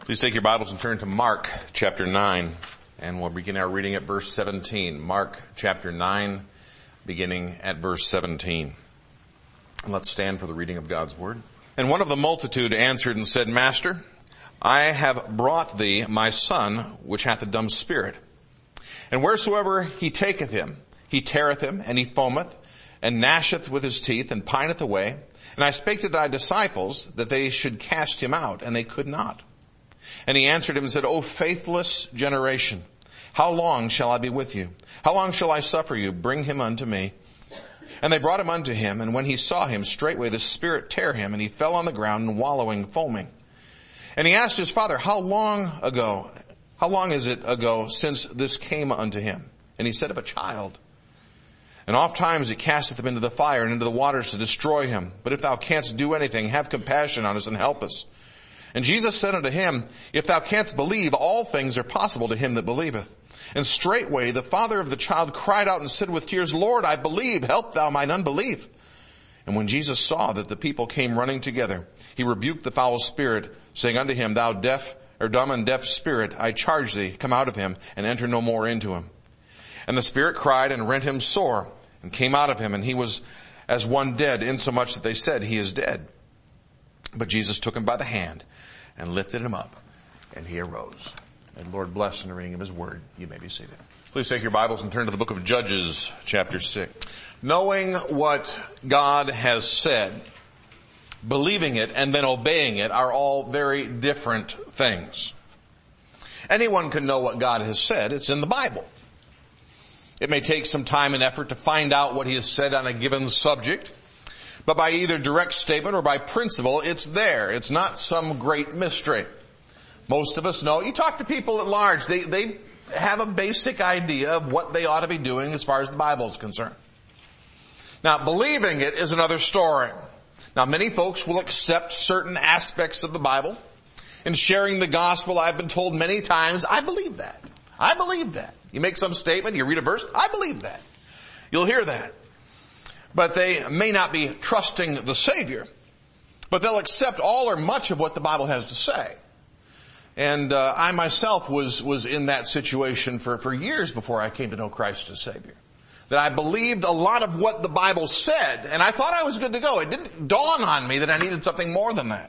Please take your Bibles and turn to Mark chapter 9, and we'll begin our reading at verse 17. Mark chapter 9, beginning at verse 17. And let's stand for the reading of God's word. And one of the multitude answered and said, Master, I have brought thee my son, which hath a dumb spirit. And wheresoever he taketh him, he teareth him, and he foameth, and gnasheth with his teeth, and pineth away. And I spake to thy disciples that they should cast him out, and they could not. And he answered him and said, O faithless generation, how long shall I be with you? How long shall I suffer you? Bring him unto me. And they brought him unto him, and when he saw him, straightway the spirit tare him, and he fell on the ground, and wallowing, foaming. And he asked his father, How long is it ago since this came unto him? And he said, Of a child. And oft times it casteth him into the fire and into the waters to destroy him. But if thou canst do anything, have compassion on us and help us. And Jesus said unto him, If thou canst believe, all things are possible to him that believeth. And straightway the father of the child cried out and said with tears, Lord, I believe, help thou mine unbelief. And when Jesus saw that the people came running together, he rebuked the foul spirit, saying unto him, Thou dumb and deaf spirit, I charge thee, come out of him, and enter no more into him. And the spirit cried and rent him sore, and came out of him, and he was as one dead, insomuch that they said, He is dead. But Jesus took him by the hand, and lifted him up, and he arose. And Lord bless in the reading of his word. You may be seated. Please take your Bibles and turn to the book of Judges, chapter 6. Knowing what God has said, believing it, and then obeying it are all very different things. Anyone can know what God has said. It's in the Bible. It may take some time and effort to find out what he has said on a given subject, but by either direct statement or by principle, it's there. It's not some great mystery. Most of us know. You talk to people at large, they have a basic idea of what they ought to be doing as far as the Bible is concerned. Now, believing it is another story. Now, many folks will accept certain aspects of the Bible. In sharing the gospel, I've been told many times, I believe that. I believe that. You make some statement, you read a verse, I believe that. You'll hear that. But they may not be trusting the Savior, but they'll accept all or much of what the Bible has to say. And I myself was in that situation for years before I came to know Christ as Savior. That I believed a lot of what the Bible said, and I thought I was good to go. It didn't dawn on me that I needed something more than that.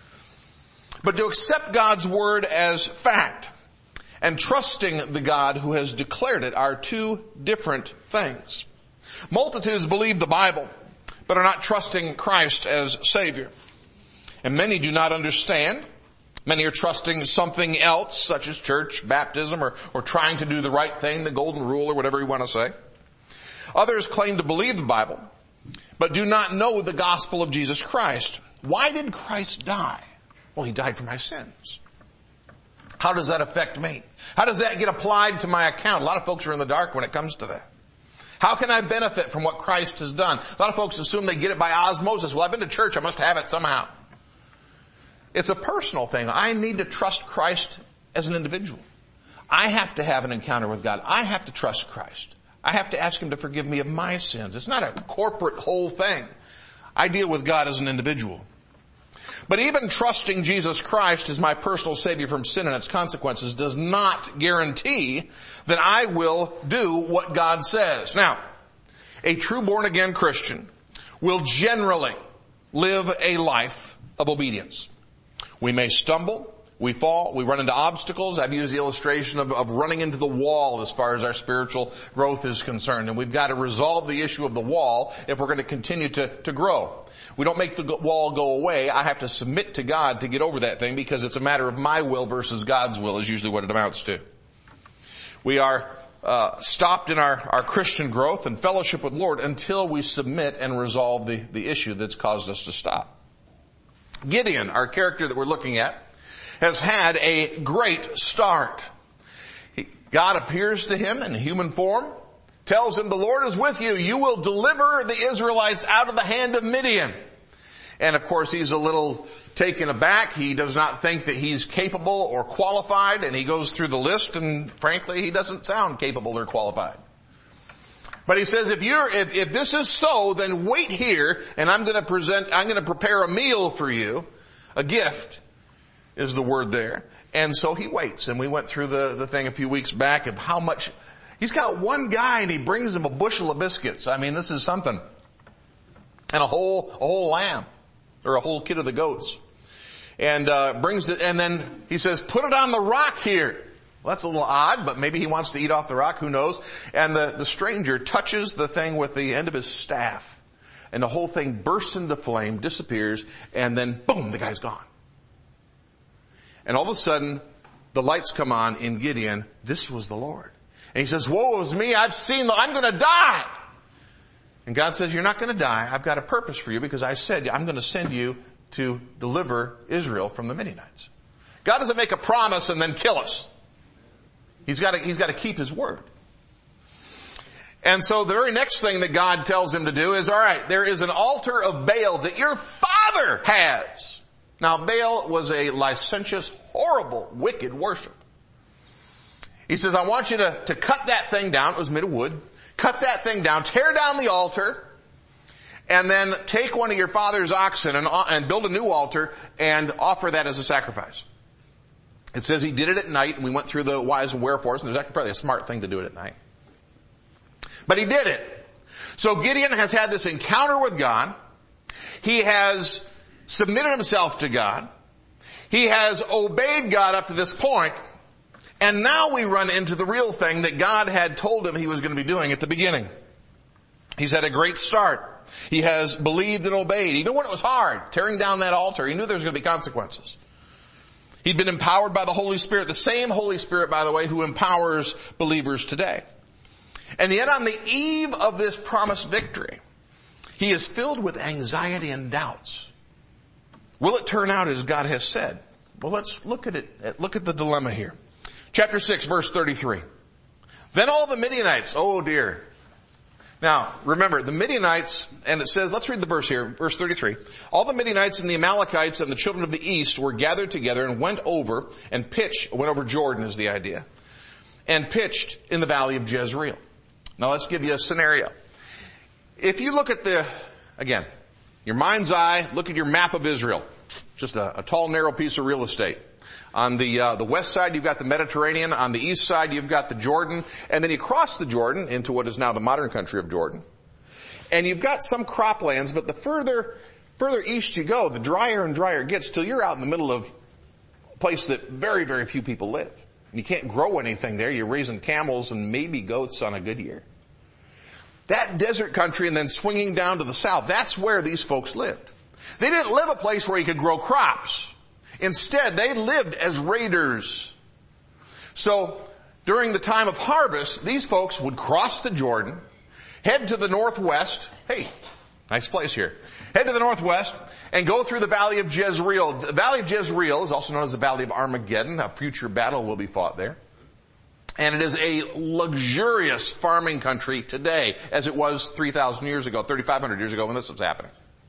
But to accept God's Word as fact and trusting the God who has declared it are two different things. Multitudes believe the Bible, but are not trusting Christ as Savior. And many do not understand. Many are trusting something else, such as church, baptism, or trying to do the right thing, the golden rule, or whatever you want to say. Others claim to believe the Bible, but do not know the gospel of Jesus Christ. Why did Christ die? Well, he died for my sins. How does that affect me? How does that get applied to my account? A lot of folks are in the dark when it comes to that. How can I benefit from what Christ has done? A lot of folks assume they get it by osmosis. Well, I've been to church, I must have it somehow. It's a personal thing. I need to trust Christ as an individual. I have to have an encounter with God. I have to trust Christ. I have to ask Him to forgive me of my sins. It's not a corporate whole thing. I deal with God as an individual. But even trusting Jesus Christ as my personal Savior from sin and its consequences does not guarantee that I will do what God says. Now, a true born-again Christian will generally live a life of obedience. We may stumble, we fall, we run into obstacles. I've used the illustration of running into the wall as far as our spiritual growth is concerned. And we've got to resolve the issue of the wall if we're going to continue to grow. We don't make the wall go away. I have to submit to God to get over that thing because it's a matter of my will versus God's will is usually what it amounts to. We are stopped in our Christian growth and fellowship with the Lord until we submit and resolve the issue that's caused us to stop. Gideon, our character that we're looking at, has had a great start. God appears to him in human form, tells him, the Lord is with you. You will deliver the Israelites out of the hand of Midian. And of course, he's a little taken aback. He does not think that he's capable or qualified, and he goes through the list, and frankly, he doesn't sound capable or qualified. But he says, if this is so, then wait here, and I'm going to prepare a meal for you, a gift. is the word there. And so he waits. And we went through the thing a few weeks back of how much, he's got one guy and he brings him a bushel of biscuits. I mean, this is something. And a whole lamb, or a whole kid of the goats. And brings it, and then he says, put it on the rock here. Well, that's a little odd, but maybe he wants to eat off the rock, who knows. And the stranger touches the thing with the end of his staff. And the whole thing bursts into flame, disappears, and then boom, the guy's gone. And all of a sudden, the lights come on in Gideon. This was the Lord. And he says, woe is me, I'm going to die. And God says, you're not going to die. I've got a purpose for you, because I said I'm going to send you to deliver Israel from the Midianites. God doesn't make a promise and then kill us. He's got to keep his word. And so the very next thing that God tells him to do is, all right, there is an altar of Baal that your father has. Now, Baal was a licentious, horrible, wicked worship. He says, I want you to cut that thing down. It was made of wood. Cut that thing down, tear down the altar, and then take one of your father's oxen and build a new altar and offer that as a sacrifice. It says he did it at night, and we went through the whys and wherefores, and there's actually probably a smart thing to do it at night. But he did it. So Gideon has had this encounter with God. He has submitted himself to God. He has obeyed God up to this point. And now we run into the real thing that God had told him he was going to be doing at the beginning. He's had a great start. He has believed and obeyed. Even when it was hard, tearing down that altar, he knew there was going to be consequences. He'd been empowered by the Holy Spirit, the same Holy Spirit, by the way, who empowers believers today. And yet on the eve of this promised victory, he is filled with anxiety and doubts. Will it turn out as God has said? Well, let's look at it. Look at the dilemma here. Chapter 6, verse 33. Then all the Midianites, oh dear. Now, remember, the Midianites, and it says, let's read the verse here, verse 33. All the Midianites and the Amalekites and the children of the east were gathered together and went over Jordan is the idea, and pitched in the valley of Jezreel. Now let's give you a scenario. If you look at again, your mind's eye, look at your map of Israel. Just a tall, narrow piece of real estate. On the west side, you've got the Mediterranean. On the east side, you've got the Jordan. And then you cross the Jordan into what is now the modern country of Jordan. And you've got some croplands, but the further east you go, the drier and drier it gets till you're out in the middle of a place that very, very few people live. And you can't grow anything there. You're raising camels and maybe goats on a good year. That desert country and then swinging down to the south, that's where these folks lived. They didn't live a place where you could grow crops. Instead, they lived as raiders. So, during the time of harvest, these folks would cross the Jordan, head to the northwest. Hey, nice place here. Head to the northwest and go through the valley of Jezreel. The valley of Jezreel is also known as the valley of Armageddon. A future battle will be fought there. And it is a luxurious farming country today, as it was 3,000 years ago, 3,500 years ago when this was happening.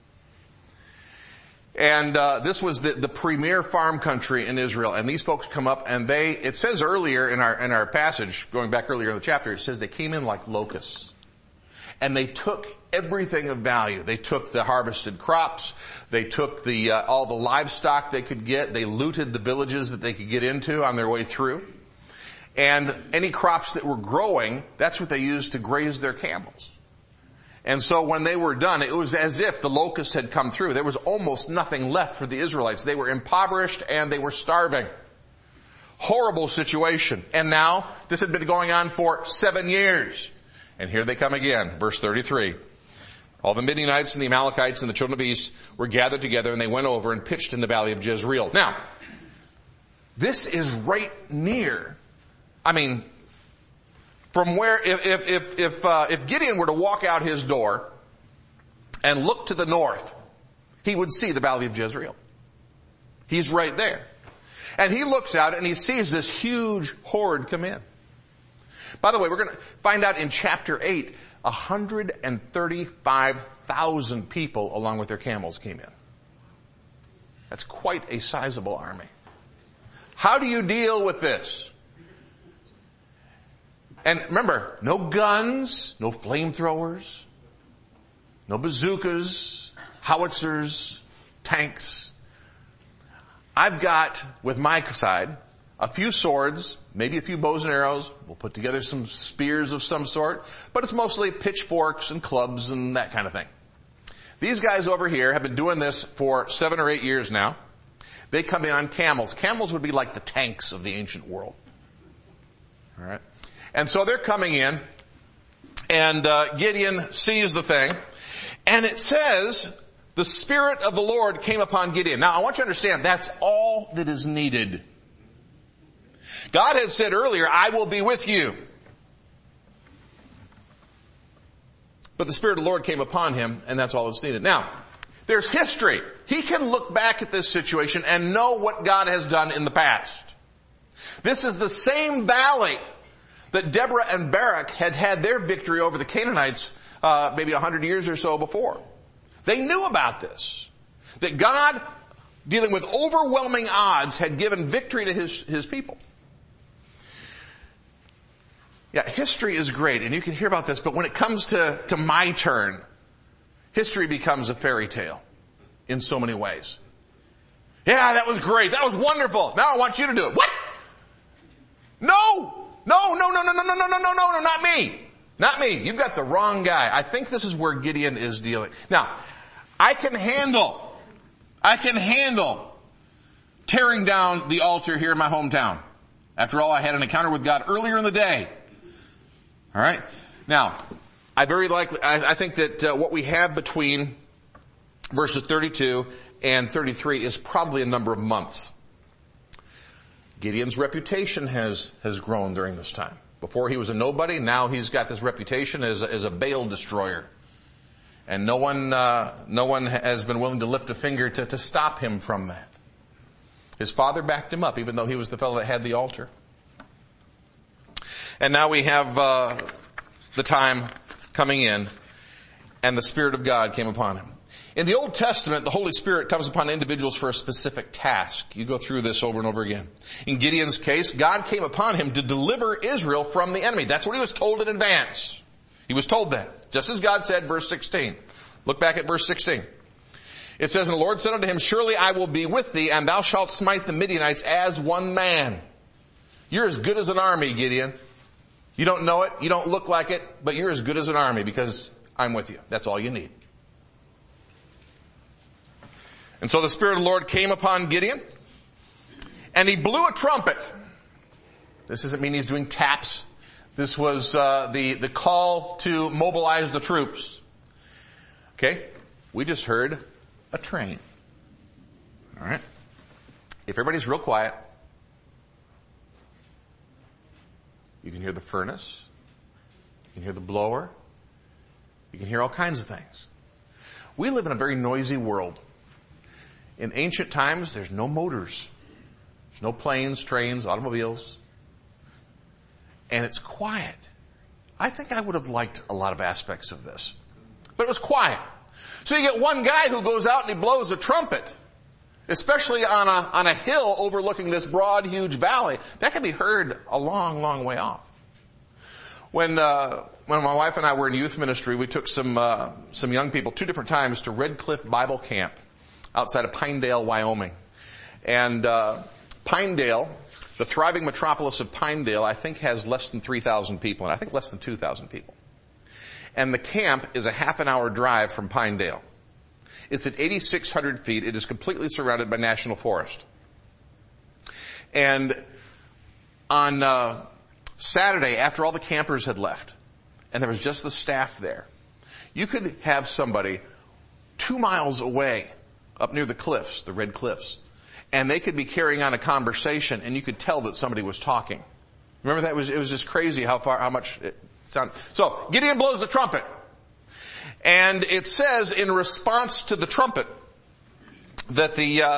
And this was the premier farm country in Israel. And these folks come up and it says earlier in our passage, going back earlier in the chapter, it says they came in like locusts. And they took everything of value. They took the harvested crops. They took all the livestock they could get. They looted the villages that they could get into on their way through. And any crops that were growing, that's what they used to graze their camels. And so when they were done, it was as if the locusts had come through. There was almost nothing left for the Israelites. They were impoverished and they were starving. Horrible situation. And now, this had been going on for 7 years. And here they come again. Verse 33. All the Midianites and the Amalekites and the children of the east were gathered together, and they went over and pitched in the valley of Jezreel. Now, this is right near, from where, if Gideon were to walk out his door and look to the north, he would see the valley of Jezreel. He's right there. And he looks out and he sees this huge horde come in. By the way, we're going to find out in chapter 8, 135,000 people along with their camels came in. That's quite a sizable army. How do you deal with this? And remember, no guns, no flamethrowers, no bazookas, howitzers, tanks. I've got, with my side, a few swords, maybe a few bows and arrows. We'll put together some spears of some sort, but it's mostly pitchforks and clubs and that kind of thing. These guys over here have been doing this for 7 or 8 years now. They come in on camels. Camels would be like the tanks of the ancient world. All right. And so they're coming in, and Gideon sees the thing, and it says, the Spirit of the Lord came upon Gideon. Now I want you to understand, that's all that is needed. God had said earlier, I will be with you. But the Spirit of the Lord came upon him, and that's all that's needed. Now, there's history. He can look back at this situation and know what God has done in the past. This is the same valley that Deborah and Barak had their victory over the Canaanites maybe 100 years or so before. They knew about this. That God, dealing with overwhelming odds, had given victory to his people. Yeah, history is great, and you can hear about this, but when it comes to my turn, history becomes a fairy tale in so many ways. Yeah, that was great. That was wonderful. Now I want you to do it. What? No, not me. Not me. You've got the wrong guy. I think this is where Gideon is dealing. Now, I can handle tearing down the altar here in my hometown. After all, I had an encounter with God earlier in the day. All right. Now, I think that what we have between verses 32 and 33 is probably a number of months. Gideon's reputation has grown during this time. Before he was a nobody, now he's got this reputation as a Baal destroyer. And no one has been willing to lift a finger to stop him from that. His father backed him up, even though he was the fellow that had the altar. And now we have the time coming in, and the Spirit of God came upon him. In the Old Testament, the Holy Spirit comes upon individuals for a specific task. You go through this over and over again. In Gideon's case, God came upon him to deliver Israel from the enemy. That's what he was told in advance. He was told that. Just as God said, verse 16. Look back at verse 16. It says, and the Lord said unto him, surely I will be with thee, and thou shalt smite the Midianites as one man. You're as good as an army, Gideon. You don't know it, you don't look like it, but you're as good as an army because I'm with you. That's all you need. And so the Spirit of the Lord came upon Gideon, and he blew a trumpet. This doesn't mean he's doing taps. This was the call to mobilize the troops. Okay? We just heard a train. All right? If everybody's real quiet, you can hear the furnace. You can hear the blower. You can hear all kinds of things. We live in a very noisy world. In ancient times, there's no motors. There's no planes, trains, automobiles. And it's quiet. I think I would have liked a lot of aspects of this. But it was quiet. So you get one guy who goes out and he blows a trumpet, especially on a hill overlooking this broad, huge valley. That can be heard a long, long way off. When my wife and I were in youth ministry, we took some young people 2 different times to Red Cliff Bible Camp outside of Pinedale, Wyoming. And Pinedale, the thriving metropolis of Pinedale, I think has less than 3,000 people, and I think less than 2,000 people. And the camp is a half an hour drive from Pinedale. It's at 8,600 feet. It is completely surrounded by national forest. And on Saturday, after all the campers had left, and there was just the staff there, you could have somebody 2 miles away up near the cliffs, the Red Cliffs, and they could be carrying on a conversation, and you could tell that somebody was talking. Remember that? It was just crazy how much it sounded. So Gideon blows the trumpet. And it says in response to the trumpet that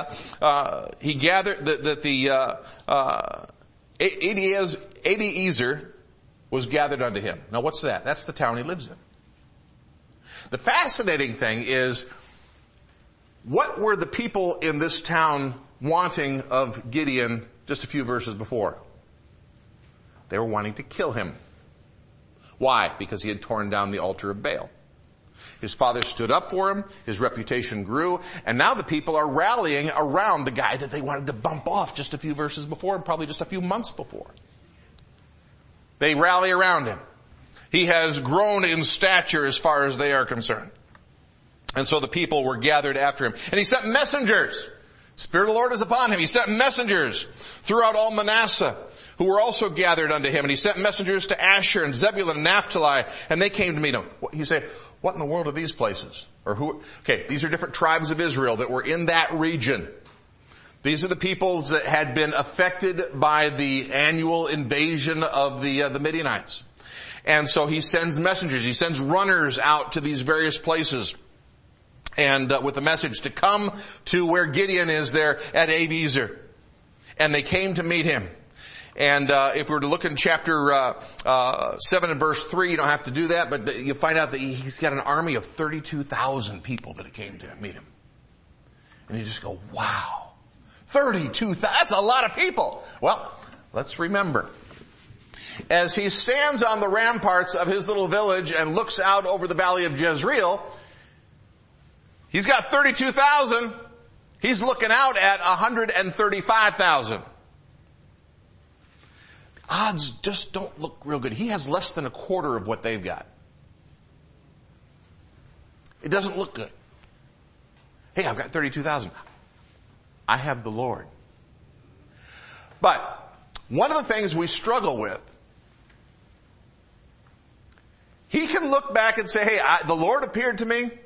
Abiezer was gathered unto him. Now what's that? That's the town he lives in. The fascinating thing is, what were the people in this town wanting of Gideon just a few verses before? They were wanting to kill him. Why? Because he had torn down the altar of Baal. His father stood up for him, his reputation grew, and now the people are rallying around the guy that they wanted to bump off just a few verses before and probably just a few months before. They rally around him. He has grown in stature as far as they are concerned. And so the people were gathered after him. And he sent messengers. Spirit of the Lord is upon him. He sent messengers throughout all Manasseh, who were also gathered unto him. And he sent messengers to Asher and Zebulun and Naphtali, and they came to meet him. You say, what in the world are these places? Or who? Okay, these are different tribes of Israel that were in that region. These are the peoples that had been affected by the annual invasion of the Midianites. And so he sends messengers, he sends runners out to these various places, and with a message to come to where Gideon is there at Abiezer. And they came to meet him. And if we were to look in chapter 7 and verse 3, you don't have to do that, but you find out that he's got an army of 32,000 people that came to meet him. And you just go, wow, 32,000, that's a lot of people. Well, let's remember, as he stands on the ramparts of his little village and looks out over the valley of Jezreel, he's got 32,000. He's looking out at 135,000. Odds just don't look real good. He has less than a quarter of what they've got. It doesn't look good. Hey, I've got 32,000. I have the Lord. But one of the things we struggle with, he can look back and say, hey, the Lord appeared to me.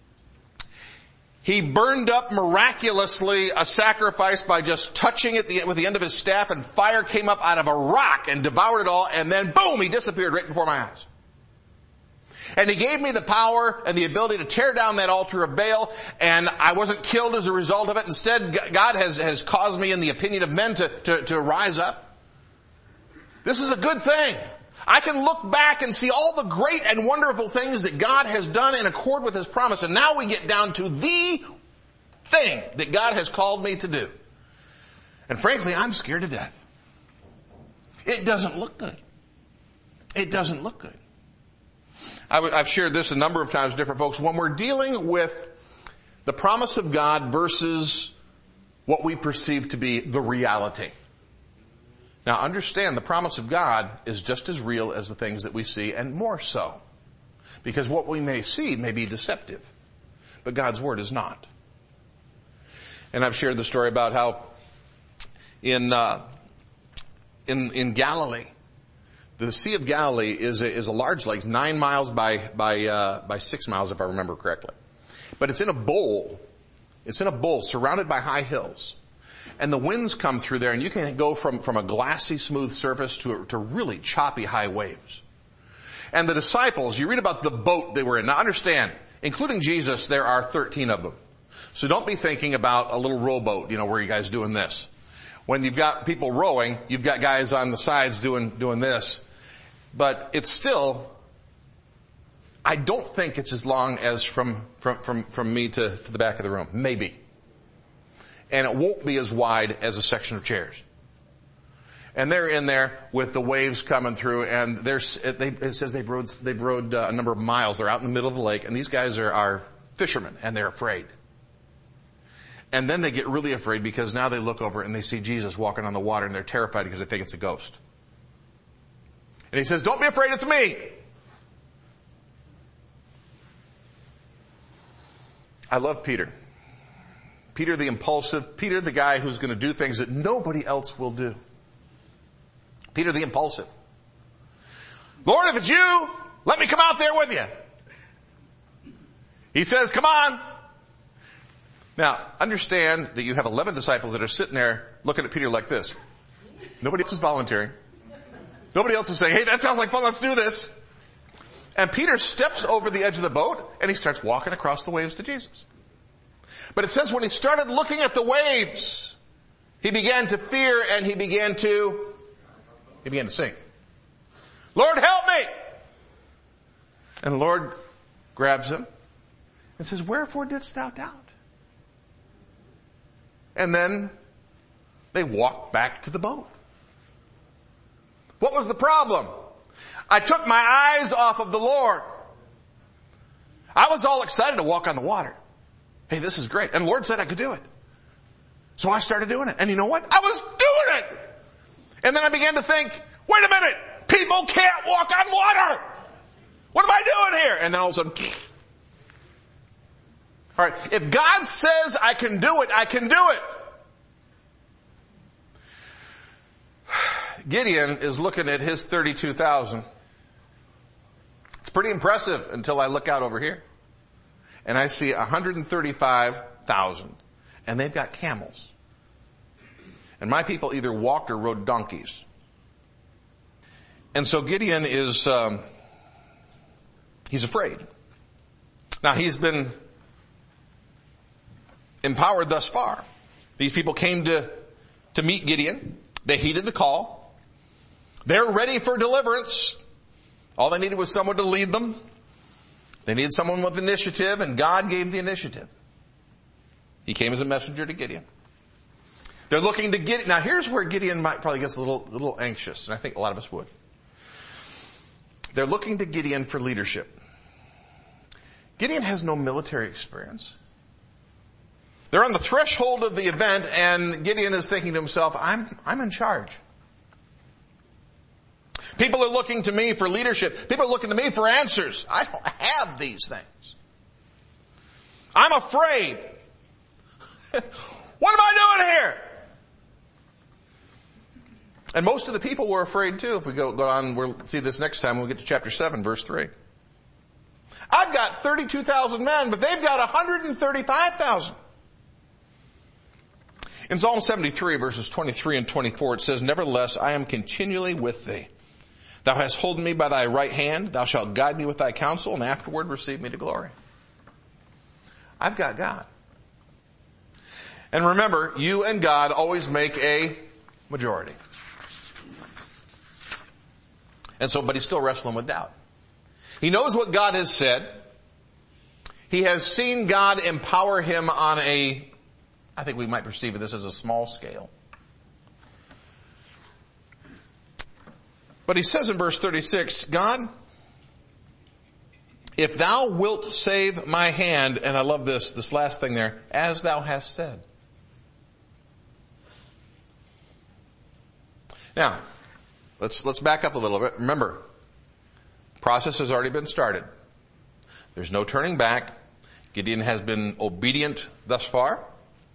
He burned up miraculously a sacrifice by just touching it with the end of his staff, and fire came up out of a rock and devoured it all, and then boom, he disappeared right before my eyes. And he gave me the power and the ability to tear down that altar of Baal, and I wasn't killed as a result of it. Instead, God has caused me, in the opinion of men, to rise up. This is a good thing. I can look back and see all the great and wonderful things that God has done in accord with his promise. And now we get down to the thing that God has called me to do. And frankly, I'm scared to death. It doesn't look good. It doesn't look good. I've shared this a number of times with different folks. When we're dealing with the promise of God versus what we perceive to be the reality. Now understand, the promise of God is just as real as the things that we see, and more so. Because what we may see may be deceptive, but God's word is not. And I've shared the story about how in Galilee, the Sea of Galilee is a large lake, 9 miles by 6 miles if I remember correctly. But it's in a bowl. It's in a bowl surrounded by high hills. And the winds come through there, and you can go from a glassy, smooth surface to really choppy, high waves. And the disciples, you read about the boat they were in. Now understand, including Jesus, there are 13 of them. So don't be thinking about a little rowboat, where you guys doing this. When you've got people rowing, you've got guys on the sides doing this. But it's still, I don't think it's as long as from me to the back of the room. Maybe. And it won't be as wide as a section of chairs. And they're in there with the waves coming through, and it says they've rowed a number of miles. They're out in the middle of the lake, and these guys are fishermen, and they're afraid. And then they get really afraid because now they look over and they see Jesus walking on the water, and they're terrified because they think it's a ghost. And he says, "Don't be afraid, it's me." I love Peter. Peter the impulsive. Peter the guy who's going to do things that nobody else will do. Peter the impulsive. "Lord, if it's you, let me come out there with you." He says, "Come on." Now, understand that you have 11 disciples that are sitting there looking at Peter like this. Nobody else is volunteering. Nobody else is saying, "Hey, that sounds like fun, let's do this." And Peter steps over the edge of the boat and he starts walking across the waves to Jesus. But it says when he started looking at the waves, he began to fear and he began to sink. "Lord, help me!" And the Lord grabs him and says, "Wherefore didst thou doubt?" And then they walk back to the boat. What was the problem? I took my eyes off of the Lord. I was all excited to walk on the water. Hey, this is great. And the Lord said I could do it. So I started doing it. And you know what? I was doing it. And then I began to think, wait a minute, people can't walk on water. What am I doing here? And then all of a sudden, all right, if God says I can do it, I can do it. Gideon is looking at his 32,000. It's pretty impressive until I look out over here. And I see 135,000. And they've got camels. And my people either walked or rode donkeys. And so Gideon is, he's afraid. Now he's been empowered thus far. These people came to meet Gideon. They heeded the call. They're ready for deliverance. All they needed was someone to lead them. They needed someone with initiative, and God gave the initiative. He came as a messenger to Gideon. They're looking to Gideon. Now here's where Gideon might probably gets a little anxious, and I think a lot of us would. They're looking to Gideon for leadership. Gideon has no military experience. They're on the threshold of the event, and Gideon is thinking to himself, I'm in charge. People are looking to me for leadership. People are looking to me for answers. I don't have these things. I'm afraid. What am I doing here? And most of the people were afraid too. If we go on, we'll see this next time when we get to chapter 7, verse 3. I've got 32,000 men, but they've got 135,000. In Psalm 73, verses 23 and 24, it says, nevertheless, I am continually with thee. Thou hast holden me by thy right hand. Thou shalt guide me with thy counsel, and afterward receive me to glory. I've got God. And remember, you and God always make a majority. And so, but he's still wrestling with doubt. He knows what God has said. He has seen God empower him on I think we might perceive this as a small scale. But he says in verse 36, God, if thou wilt save my hand, and I love this last thing there, as thou hast said. Now, let's back up a little bit. Remember, process has already been started. There's no turning back. Gideon has been obedient thus far.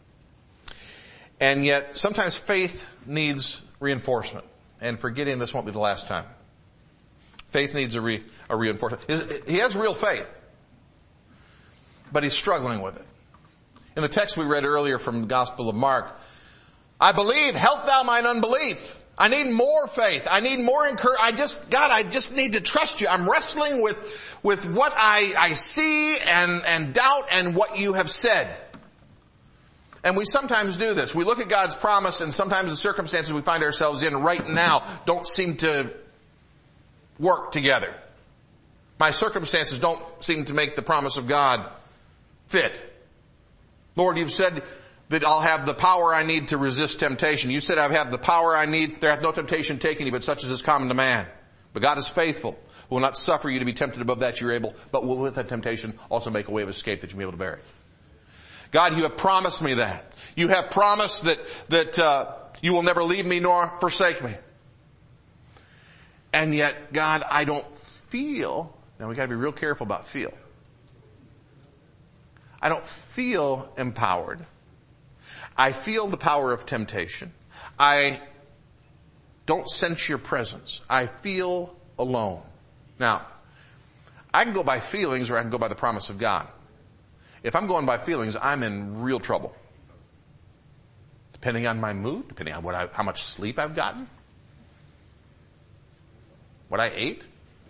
And yet, sometimes faith needs reinforcement. And for Gideon, this won't be the last time. Faith needs a reinforcement. He has real faith, but he's struggling with it. In the text we read earlier from the Gospel of Mark, I believe, help thou mine unbelief. I need more faith. I need more encouragement. I just need to trust you. I'm wrestling with what I see and doubt and what you have said. And we sometimes do this. We look at God's promise, and sometimes the circumstances we find ourselves in right now don't seem to work together. My circumstances don't seem to make the promise of God fit. Lord, you've said that I'll have the power I need to resist temptation. You said I have the power I need. There hath no temptation taken you, but such as is common to man. But God is faithful, who will not suffer you to be tempted above that you're able, but will with that temptation also make a way of escape that you'll be able to bear it. God, you have promised me that. You have promised that you will never leave me nor forsake me. And yet, God, I don't feel, now we gotta be real careful about feel. I don't feel empowered. I feel the power of temptation. I don't sense your presence. I feel alone. Now, I can go by feelings or I can go by the promise of God. If I'm going by feelings, I'm in real trouble. Depending on my mood, depending on how much sleep I've gotten, what I ate.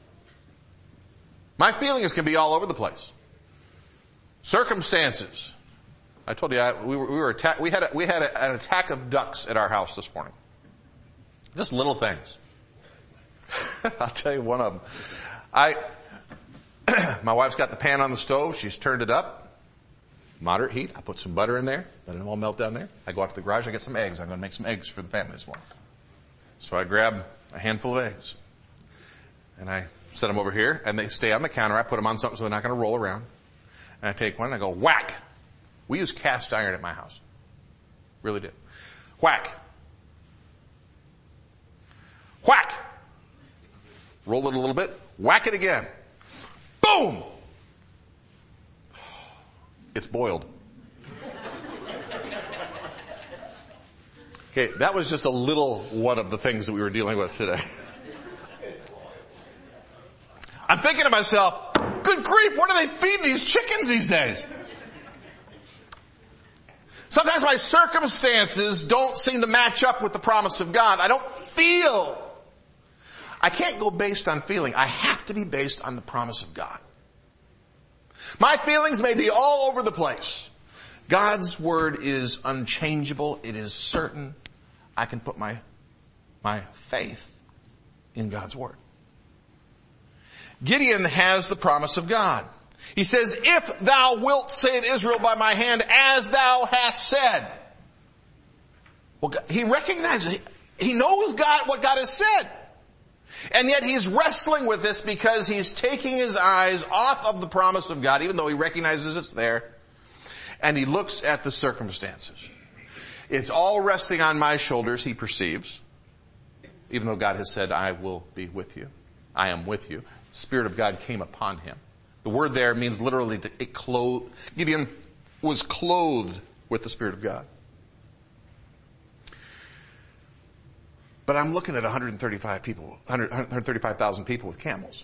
My feelings can be all over the place. Circumstances. I told you we had an attack of ducks at our house this morning. Just little things. I'll tell you one of them. My wife's got the pan on the stove. She's turned it up. Moderate heat. I put some butter in there. Let it all melt down there. I go out to the garage. I get some eggs. I'm going to make some eggs for the family this morning. So I grab a handful of eggs. And I set them over here. And they stay on the counter. I put them on something so they're not going to roll around. And I take one and I go, whack. We use cast iron at my house. Really do. Whack. Whack. Roll it a little bit. Whack it again. Boom! It's boiled. Okay, that was just a little one of the things that we were dealing with today. I'm thinking to myself, good grief, what do they feed these chickens these days? Sometimes my circumstances don't seem to match up with the promise of God. I don't feel. I can't go based on feeling. I have to be based on the promise of God. My feelings may be all over the place. God's word is unchangeable. It is certain. I can put my faith in God's word. Gideon has the promise of God. He says, if thou wilt save Israel by my hand, as thou hast said. Well, he recognizes, he knows what God has said. And yet he's wrestling with this because he's taking his eyes off of the promise of God, even though he recognizes it's there. And he looks at the circumstances. It's all resting on my shoulders, he perceives. Even though God has said, I will be with you. I am with you. The Spirit of God came upon him. The word there means literally Gideon was clothed with the Spirit of God. But I'm looking at 135,000 people with camels.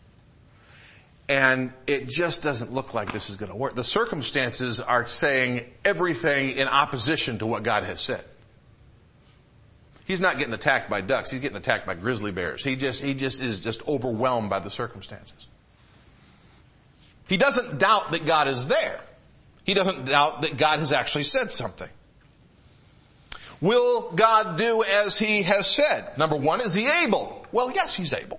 And it just doesn't look like this is going to work. The circumstances are saying everything in opposition to what God has said. He's not getting attacked by ducks. He's getting attacked by grizzly bears. He just is just overwhelmed by the circumstances. He doesn't doubt that God is there. He doesn't doubt that God has actually said something. Will God do as he has said? Number one, is he able? Well, yes, he's able.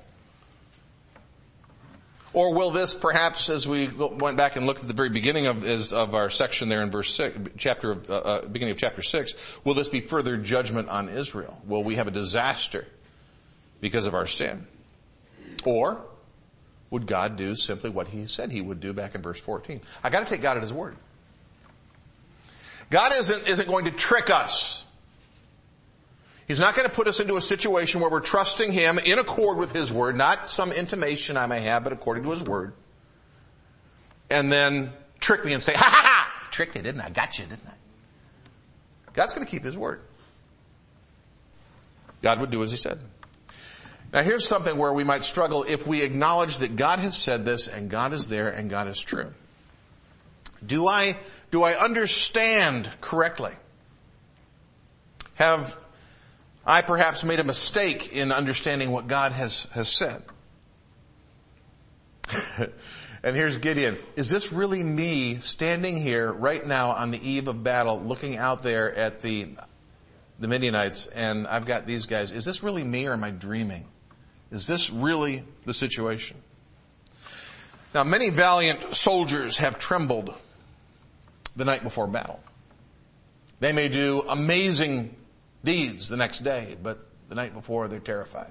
Or will this perhaps, as we went back and looked at the very beginning of our section there in verse 6, beginning of chapter 6, will this be further judgment on Israel? Will we have a disaster because of our sin? Or would God do simply what he said he would do back in verse 14? I got to take God at his word. God isn't going to trick us. He's not going to put us into a situation where we're trusting him in accord with his word, not some intimation I may have, but according to his word. And then trick me and say, ha ha ha! Tricked you, didn't I? Got you, didn't I? God's going to keep his word. God would do as he said. Now here's something where we might struggle if we acknowledge that God has said this and God is there and God is true. Do I understand correctly? Have I perhaps made a mistake in understanding what God has said? And here's Gideon. Is this really me standing here right now on the eve of battle looking out there at the Midianites and I've got these guys? Is this really me or am I dreaming? Is this really the situation? Now many valiant soldiers have trembled the night before battle. They may do amazing deeds the next day, but the night before they're terrified.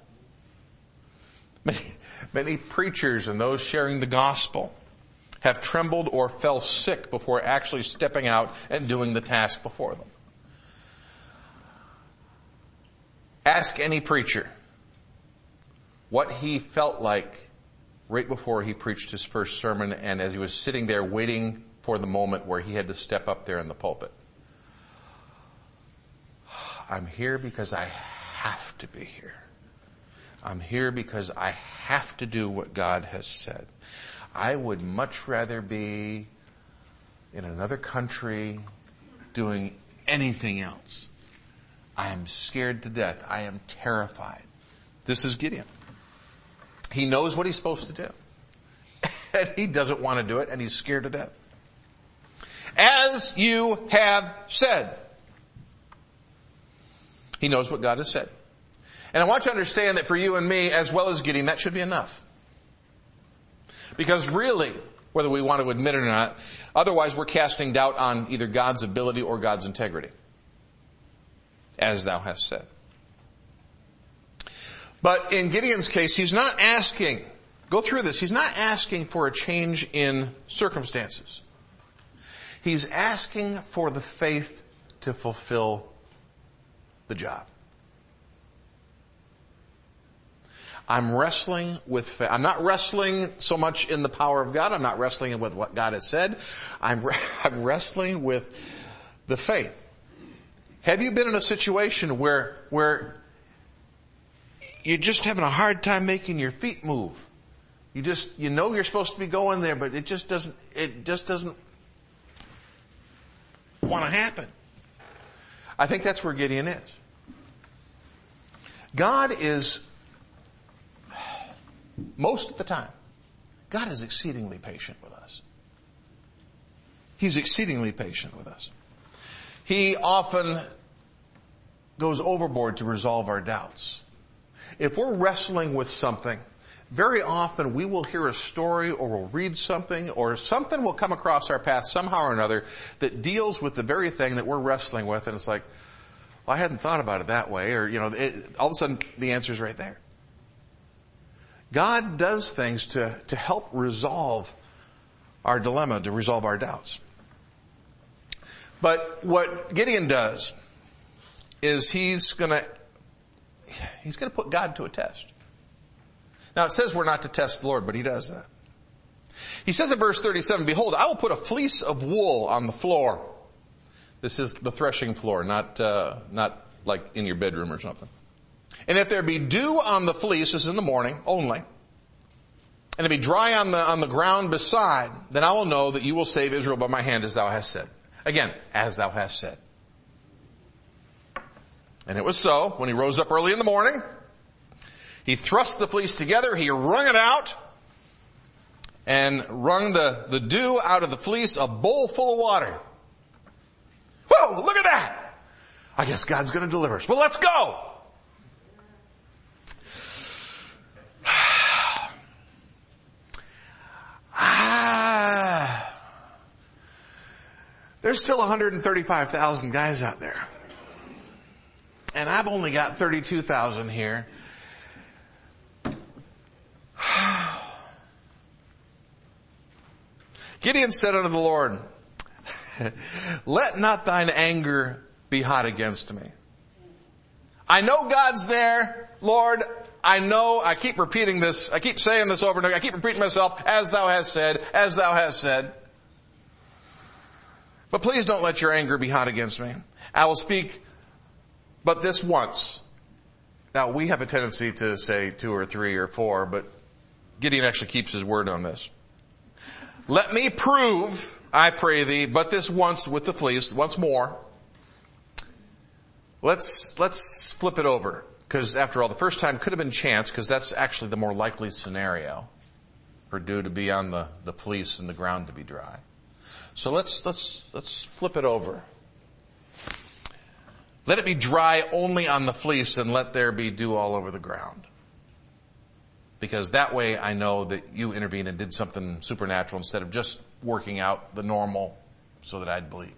Many preachers and those sharing the gospel have trembled or fell sick before actually stepping out and doing the task before them. Ask any preacher what he felt like right before he preached his first sermon and as he was sitting there waiting for the moment where he had to step up there in the pulpit. I'm here because I have to be here. I'm here because I have to do what God has said. I would much rather be in another country doing anything else. I am scared to death. I am terrified. This is Gideon. He knows what he's supposed to do. And he doesn't want to do it, and he's scared to death. As you have said. He knows what God has said. And I want you to understand that for you and me, as well as Gideon, that should be enough. Because really, whether we want to admit it or not, otherwise we're casting doubt on either God's ability or God's integrity. As thou hast said. But in Gideon's case, he's not asking, go through this, he's not asking for a change in circumstances. He's asking for the faith to fulfill the job. I'm wrestling with faith. I'm not wrestling so much in the power of God. I'm not wrestling with what God has said. I'm wrestling with the faith. Have you been in a situation where you're just having a hard time making your feet move? You know you're supposed to be going there, but it just doesn't want to happen. I think that's where Gideon is. God is, most of the time, God is exceedingly patient with us. He's exceedingly patient with us. He often goes overboard to resolve our doubts. If we're wrestling with something, very often we will hear a story or we'll read something or something will come across our path somehow or another that deals with the very thing that we're wrestling with, and it's like, well, I hadn't thought about it that way, or, all of a sudden the answer's right there. God does things to help resolve our dilemma, to resolve our doubts. But what Gideon does is he's gonna put God to a test. Now it says we're not to test the Lord, but he does that. He says in verse 37, behold, I will put a fleece of wool on the floor. This is the threshing floor, not like in your bedroom or something. And if there be dew on the fleece, this is in the morning only, and it be dry on the ground beside, then I will know that you will save Israel by my hand, as thou hast said. Again, as thou hast said. And it was so, when he rose up early in the morning, he thrust the fleece together, he wrung it out, and wrung the dew out of the fleece, a bowl full of water. Whoa, look at that! I guess God's gonna deliver us. Well, let's go! There's still 135,000 guys out there. And I've only got 32,000 here. Gideon said unto the Lord, let not thine anger be hot against me. I know God's there, Lord. I know, I keep repeating this, I keep saying this over and over, I keep repeating myself, as thou hast said, as thou hast said. But please don't let your anger be hot against me. I will speak but this once. Now we have a tendency to say 2 or 3 or 4, but Gideon actually keeps his word on this. Let me prove, I pray thee, but this once with the fleece, once more. Let's flip it over. Because after all, the first time could have been chance, because that's actually the more likely scenario. For dew to be on the fleece and the ground to be dry. So let's flip it over. Let it be dry only on the fleece and let there be dew all over the ground. Because that way I know that you intervened and did something supernatural instead of just working out the normal so that I'd believe.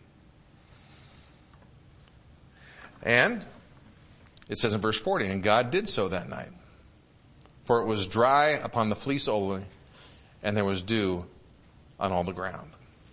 And it says in verse 40, and God did so that night. For it was dry upon the fleece only, and there was dew on all the ground.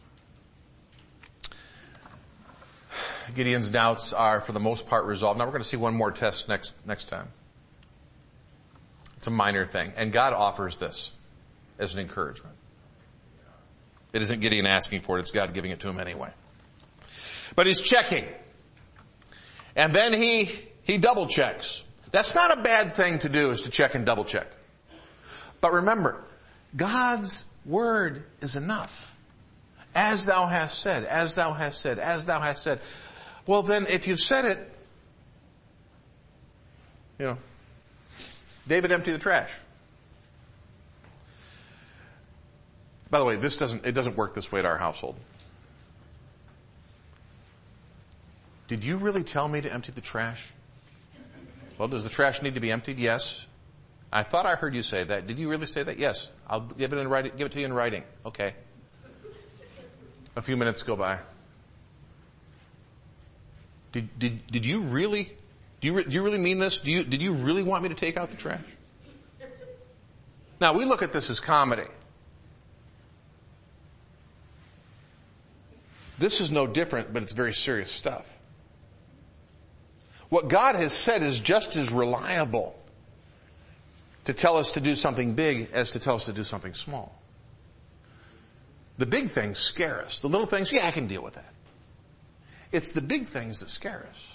Gideon's doubts are for the most part resolved. Now we're going to see one more test next time. It's a minor thing. And God offers this as an encouragement. It isn't Gideon asking for it, it's God giving it to him anyway. But he's checking. And then he double checks. That's not a bad thing to do, is to check and double check. But remember, God's word is enough. As thou hast said, as thou hast said, as thou hast said. Well then, if you've said it, David emptied the trash. By the way, it doesn't work this way at our household. Did you really tell me to empty the trash? Well, does the trash need to be emptied? Yes. I thought I heard you say that. Did you really say that? Yes. I'll give it to you in writing. Okay. A few minutes go by. Did you really, do you really mean this? Did you really want me to take out the trash? Now we look at this as comedy. This is no different, but it's very serious stuff. What God has said is just as reliable to tell us to do something big as to tell us to do something small. The big things scare us. The little things, yeah, I can deal with that. It's the big things that scare us.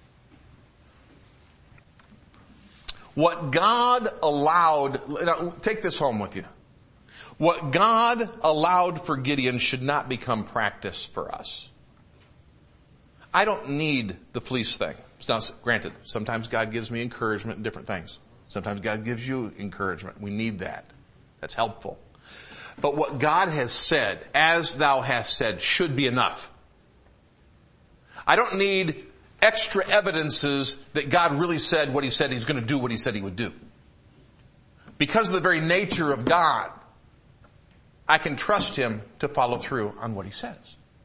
What God allowed, now take this home with you. What God allowed for Gideon should not become practice for us. I don't need the fleece thing. Now, granted, sometimes God gives me encouragement in different things. Sometimes God gives you encouragement. We need that. That's helpful. But what God has said, as thou hast said, should be enough. I don't need extra evidences that God really said what he said he's going to do, what he said he would do. Because of the very nature of God, I can trust him to follow through on what he says.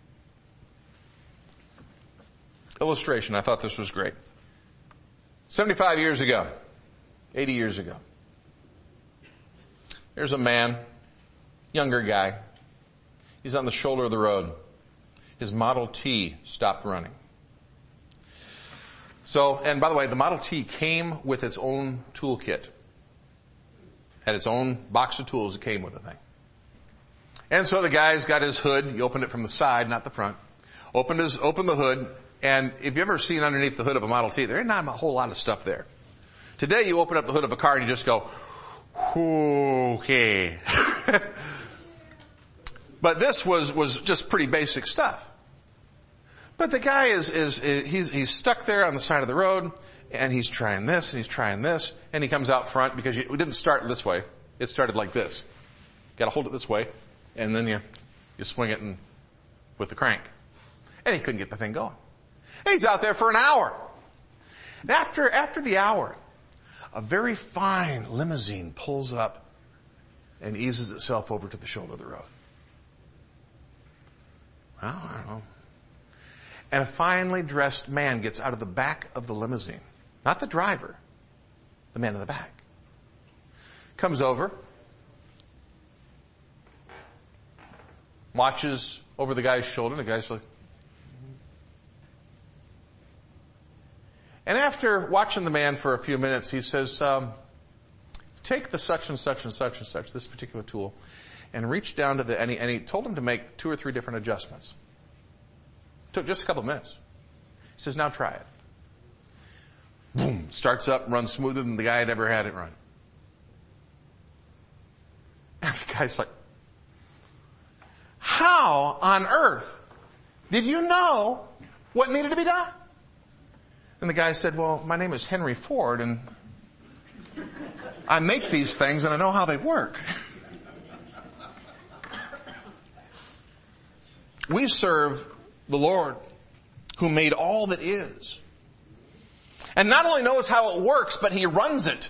Illustration. I thought this was great. 75 years ago, 80 years ago, there's a man, younger guy. He's on the shoulder of the road. His Model T stopped running. So, and by the way, the Model T came with its own toolkit. Had its own box of tools that came with the thing. And so the guy's got his hood. He opened it from the side, not the front. Opened the hood. And if you've ever seen underneath the hood of a Model T, there's not a whole lot of stuff there. Today you open up the hood of a car and you just go, okay. But this was just pretty basic stuff. But the guy he's stuck there on the side of the road, and he's trying this, and he's trying this, and he comes out front because we didn't start this way. It started like this. Gotta hold it this way, and then you swing it with the crank. And he couldn't get the thing going. And he's out there for an hour. And after the hour, a very fine limousine pulls up and eases itself over to the shoulder of the road. Well, I don't know. And a finely dressed man gets out of the back of the limousine. Not the driver, the man in the back. Comes over, watches over the guy's shoulder, and the guy's like, and after watching the man for a few minutes, he says, take the such and such and such and such, this particular tool, and reach down to and he told him to make 2 or 3 different adjustments. Took just a couple of minutes. He says, now try it. Boom, starts up, runs smoother than the guy had ever had it run. And the guy's like, how on earth did you know what needed to be done? And the guy said, well, my name is Henry Ford, and I make these things and I know how they work. We serve the Lord who made all that is. And not only knows how it works, but he runs it.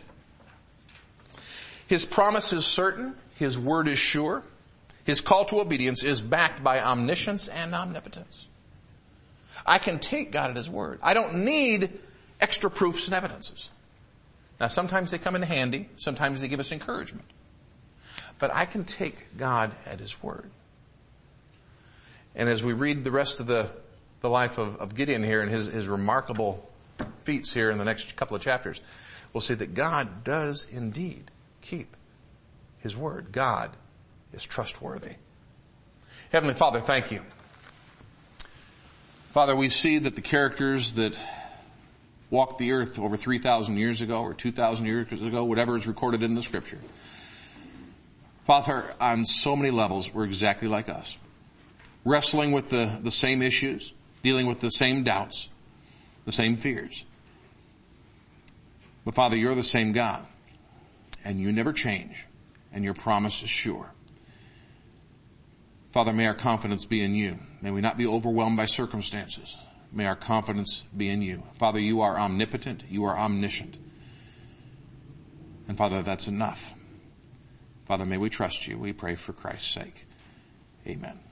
His promise is certain. His word is sure. His call to obedience is backed by omniscience and omnipotence. I can take God at his word. I don't need extra proofs and evidences. Now, sometimes they come in handy. Sometimes they give us encouragement. But I can take God at his word. And as we read the rest of the life of Gideon here and his remarkable feats here in the next couple of chapters, we'll see that God does indeed keep his word. God is trustworthy. Heavenly Father, thank you. Father, we see that the characters that walked the earth over 3,000 years ago or 2,000 years ago, whatever is recorded in the scripture, Father, on so many levels were exactly like us. Wrestling with the same issues, dealing with the same doubts, the same fears. But Father, you're the same God, and you never change, and your promise is sure. Father, may our confidence be in you. May we not be overwhelmed by circumstances. May our confidence be in you. Father, you are omnipotent. You are omniscient. And Father, that's enough. Father, may we trust you. We pray for Christ's sake. Amen.